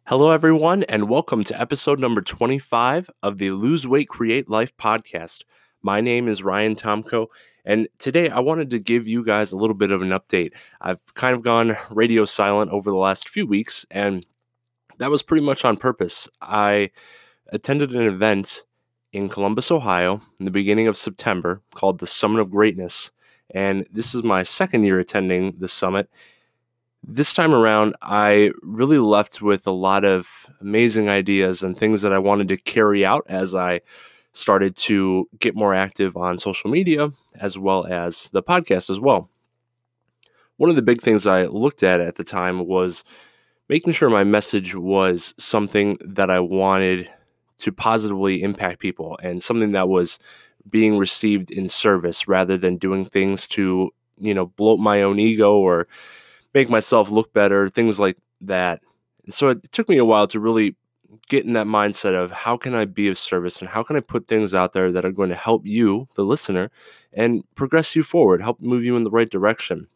Hello, everyone, and welcome to episode number 25 of the Lose Weight, Create Life podcast. My name is Ryan Tomko, and today I wanted to give you guys a little bit of an update. I've kind of gone radio silent over the last few weeks, and that was pretty much on purpose. I attended an event in Columbus, Ohio, in the beginning of September called the Summit of Greatness, and this is my second year attending the summit. This time around, I really left with a lot of amazing ideas and things that I wanted to carry out as I started to get more active on social media, as well as the podcast as well. One of the big things I looked at the time was making sure my message was something that I wanted to positively impact people and something that was being received in service rather than doing things to, bloat my own ego or make myself look better, things like that. And so it took me a while to really get in that mindset of how can I be of service and how can I put things out there that are going to help you, the listener, and progress you forward, help move you in the right direction.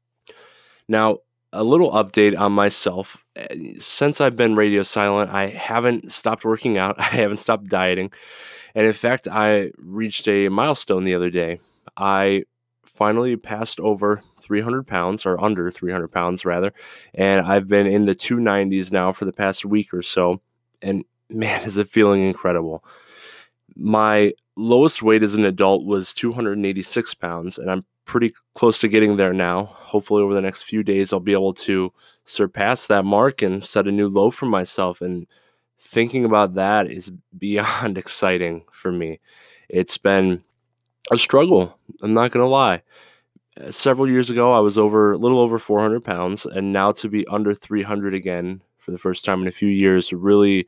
Now, a little update on myself. Since I've been radio silent, I haven't stopped working out. I haven't stopped dieting. And in fact, I reached a milestone the other day. I finally passed over 300 pounds, or under 300 pounds rather, and I've been in the 290s now for the past week or so, and man, is it feeling incredible. My lowest weight as an adult was 286 pounds, and I'm pretty close to getting there now. Hopefully over the next few days, I'll be able to surpass that mark and set a new low for myself, and thinking about that is beyond exciting for me. It's been a struggle, I'm not going to lie. Several years ago, I was a little over 400 pounds, and now to be under 300 again for the first time in a few years really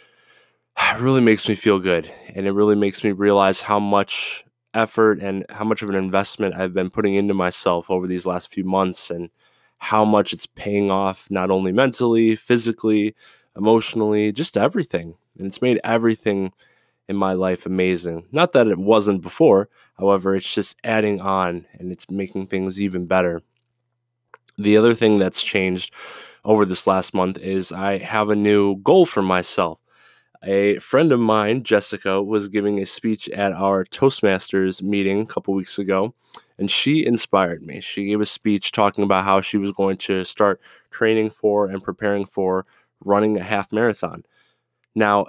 makes me feel good. And it really makes me realize how much effort and how much of an investment I've been putting into myself over these last few months, and how much it's paying off, not only mentally, physically, emotionally, just everything. And it's made everything in my life amazing. Not that it wasn't before, however, it's just adding on and it's making things even better. The other thing that's changed over this last month is I have a new goal for myself. A friend of mine, Jessica, was giving a speech at our Toastmasters meeting a couple weeks ago, and she inspired me. She gave a speech talking about how she was going to start training for and preparing for running a half marathon. Now,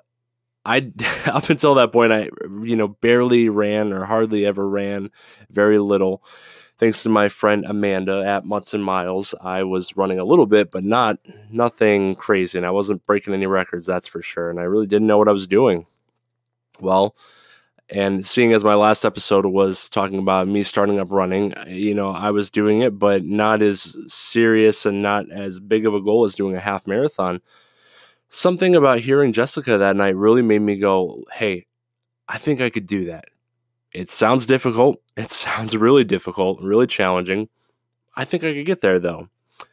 up until that point, I barely ran or hardly ever ran, very little. Thanks to my friend Amanda at Mutts and Miles, I was running a little bit, but nothing crazy, and I wasn't breaking any records, that's for sure. And I really didn't know what I was doing. Well, and seeing as my last episode was talking about me starting up running, I was doing it, but not as serious and not as big of a goal as doing a half marathon. Something about hearing Jessica that night really made me go, hey, I think I could do that. It sounds difficult. It sounds really difficult, really challenging. I think I could get there, though.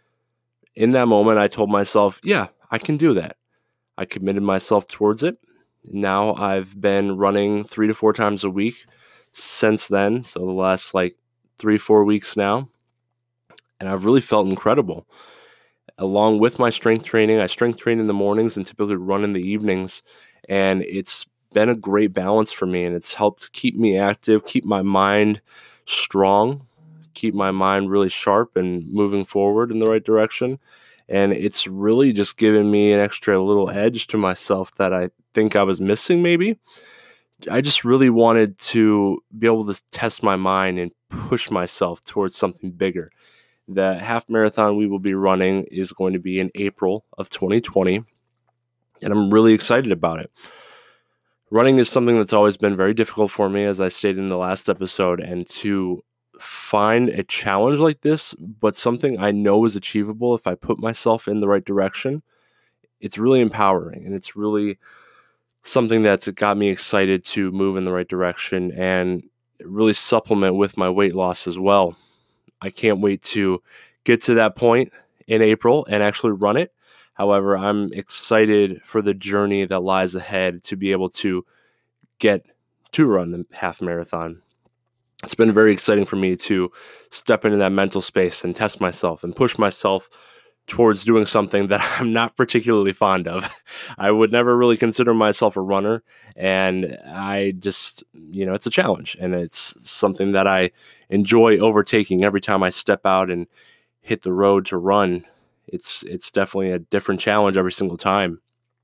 In that moment, I told myself, yeah, I can do that. I committed myself towards it. Now I've been running 3 to 4 times a week since then. So the last 3-4 weeks now. And I've really felt incredible. Along with my strength training, I strength train in the mornings and typically run in the evenings. And it's been a great balance for me, and it's helped keep me active, keep my mind strong, keep my mind really sharp and moving forward in the right direction. And it's really just given me an extra little edge to myself that I think I was missing maybe. I just really wanted to be able to test my mind and push myself towards something bigger. The half marathon we will be running is going to be in April of 2020, and I'm really excited about it. Running is something that's always been very difficult for me, as I stated in the last episode, and to find a challenge like this, but something I know is achievable if I put myself in the right direction, it's really empowering, and it's really something that's got me excited to move in the right direction and really supplement with my weight loss as well. I can't wait to get to that point in April and actually run it. However, I'm excited for the journey that lies ahead to be able to get to run the half marathon. It's been very exciting for me to step into that mental space and test myself and push myself towards doing something that I'm not particularly fond of. I would never really consider myself a runner, and I just, it's a challenge, and it's something that I enjoy overtaking every time I step out and hit the road to run. It's definitely a different challenge every single time.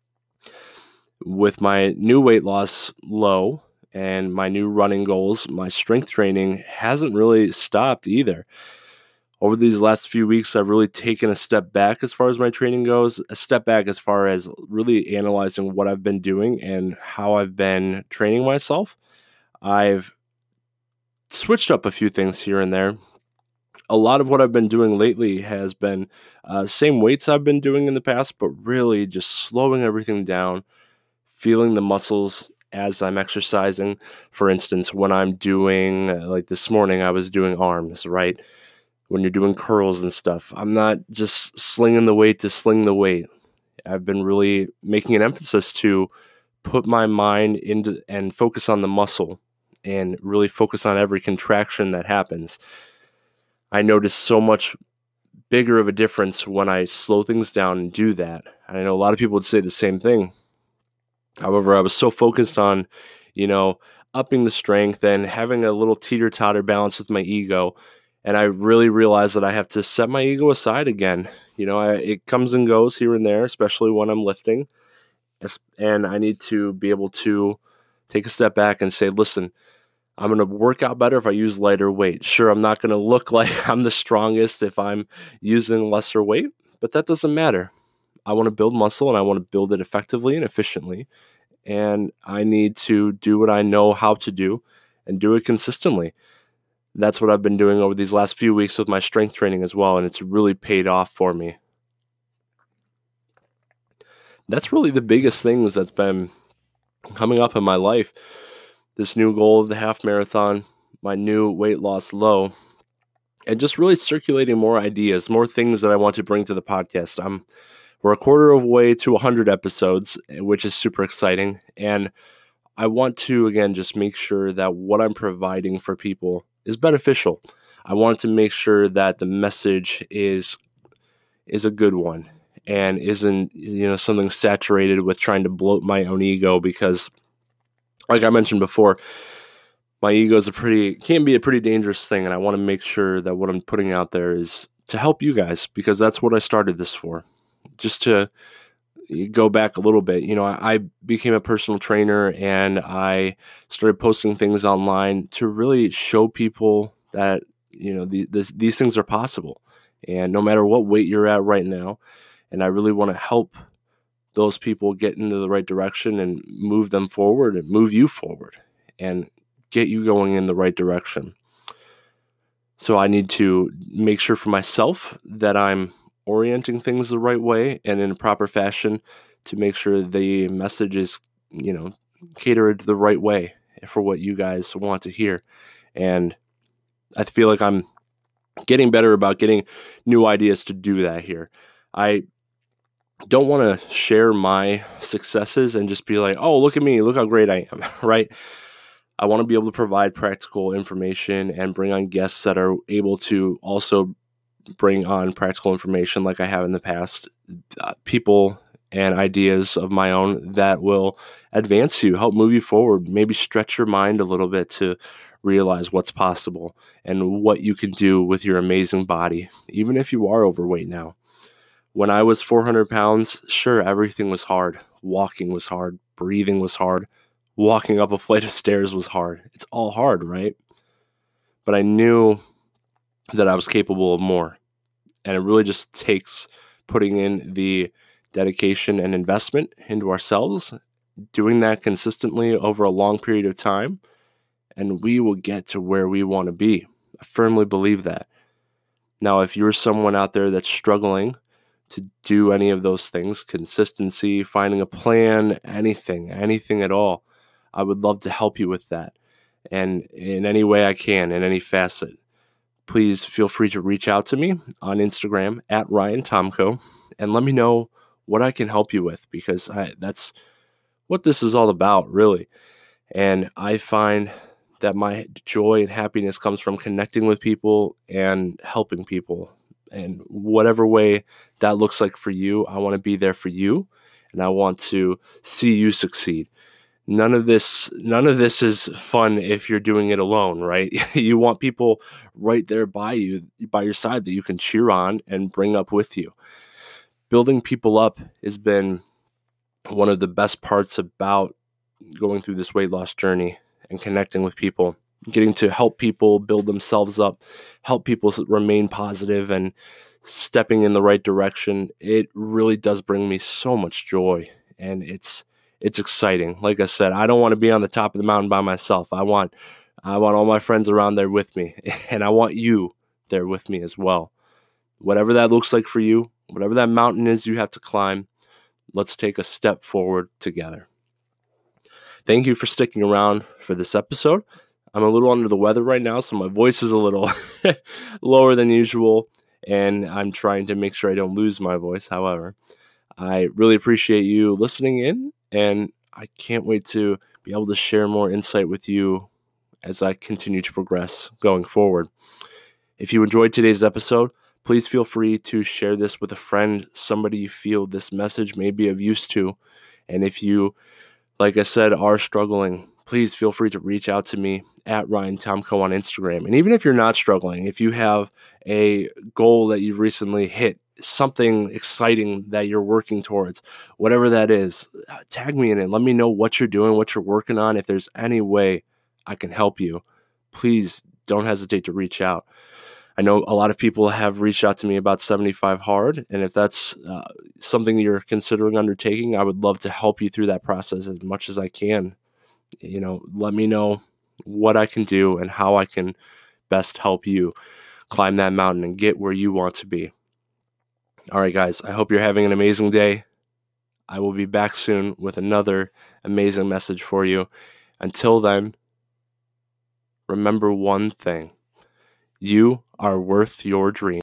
With my new weight loss low and my new running goals, my strength training hasn't really stopped either. Over these last few weeks, I've really taken a step back as far as my training goes, a step back as far as really analyzing what I've been doing and how I've been training myself. I've switched up a few things here and there. A lot of what I've been doing lately has been same weights I've been doing in the past, but really just slowing everything down, feeling the muscles as I'm exercising. For instance, when I'm doing, like this morning, I was doing arms, right? When you're doing curls and stuff, I'm not just slinging the weight to sling the weight. I've been really making an emphasis to put my mind into and focus on the muscle and really focus on every contraction that happens. I notice so much bigger of a difference when I slow things down and do that. And I know a lot of people would say the same thing. However, I was so focused on, upping the strength and having a little teeter-totter balance with my ego. And I really realized that I have to set my ego aside again. It comes and goes here and there, especially when I'm lifting. And I need to be able to take a step back and say, listen, I'm going to work out better if I use lighter weight. Sure, I'm not going to look like I'm the strongest if I'm using lesser weight, but that doesn't matter. I want to build muscle and I want to build it effectively and efficiently. And I need to do what I know how to do and do it consistently. That's what I've been doing over these last few weeks with my strength training as well, and it's really paid off for me. That's really the biggest things that's been coming up in my life. This new goal of the half marathon, my new weight loss low, and just really circulating more ideas, more things that I want to bring to the podcast. We're a quarter of the way to 100 episodes, which is super exciting. And I want to, again, just make sure that what I'm providing for people is beneficial. I want to make sure that the message is a good one and isn't, something saturated with trying to bloat my own ego, because like I mentioned before, my ego is can be a pretty dangerous thing. And I want to make sure that what I'm putting out there is to help you guys, because that's what I started this for. Just to go back a little bit, I became a personal trainer and I started posting things online to really show people that, these things are possible. And no matter what weight you're at right now, and I really want to help those people get into the right direction and move them forward and move you forward and get you going in the right direction. So I need to make sure for myself that I'm orienting things the right way and in a proper fashion to make sure the message is, catered the right way for what you guys want to hear. And I feel like I'm getting better about getting new ideas to do that here. I don't want to share my successes and just be like, oh, look at me, look how great I am, right? I want to be able to provide practical information and bring on guests that are able to also bring on practical information like I have in the past, people and ideas of my own that will advance you, help move you forward, maybe stretch your mind a little bit to realize what's possible and what you can do with your amazing body, even if you are overweight now. When I was 400 pounds, sure, everything was hard. Walking was hard. Breathing was hard. Walking up a flight of stairs was hard. It's all hard, right? But I knew that I was capable of more. And it really just takes putting in the dedication and investment into ourselves, doing that consistently over a long period of time, and we will get to where we want to be. I firmly believe that. Now, if you're someone out there that's struggling to do any of those things, consistency, finding a plan, anything at all, I would love to help you with that. And in any way I can, in any facet, please feel free to reach out to me on Instagram at Ryan Tomko and let me know what I can help you with, because that's what this is all about, really. And I find that my joy and happiness comes from connecting with people and helping people. And whatever way that looks like for you, I want to be there for you, and I want to see you succeed. None of this is fun if you're doing it alone, right? You want people right there by you, by your side, that you can cheer on and bring up with you. Building people up has been one of the best parts about going through this weight loss journey and connecting with people, getting to help people build themselves up, help people remain positive and stepping in the right direction. It really does bring me so much joy, and it's exciting. Like I said, I don't want to be on the top of the mountain by myself. I want all my friends around there with me, and I want you there with me as well. Whatever that looks like for you, whatever that mountain is you have to climb, let's take a step forward together. Thank you for sticking around for this episode. I'm a little under the weather right now, so my voice is a little lower than usual, and I'm trying to make sure I don't lose my voice. However, I really appreciate you listening in, and I can't wait to be able to share more insight with you as I continue to progress going forward. If you enjoyed today's episode, please feel free to share this with a friend, somebody you feel this message may be of use to. And if you, like I said, are struggling, please feel free to reach out to me at Ryan Tomko on Instagram. And even if you're not struggling, if you have a goal that you've recently hit, something exciting that you're working towards, whatever that is, tag me in it. Let me know what you're doing, what you're working on. If there's any way I can help you, please don't hesitate to reach out. I know a lot of people have reached out to me about 75 Hard, and if that's something you're considering undertaking, I would love to help you through that process as much as I can. Let me know what I can do and how I can best help you climb that mountain and get where you want to be. All right, guys, I hope you're having an amazing day. I will be back soon with another amazing message for you. Until then, remember one thing. You are worth your dream.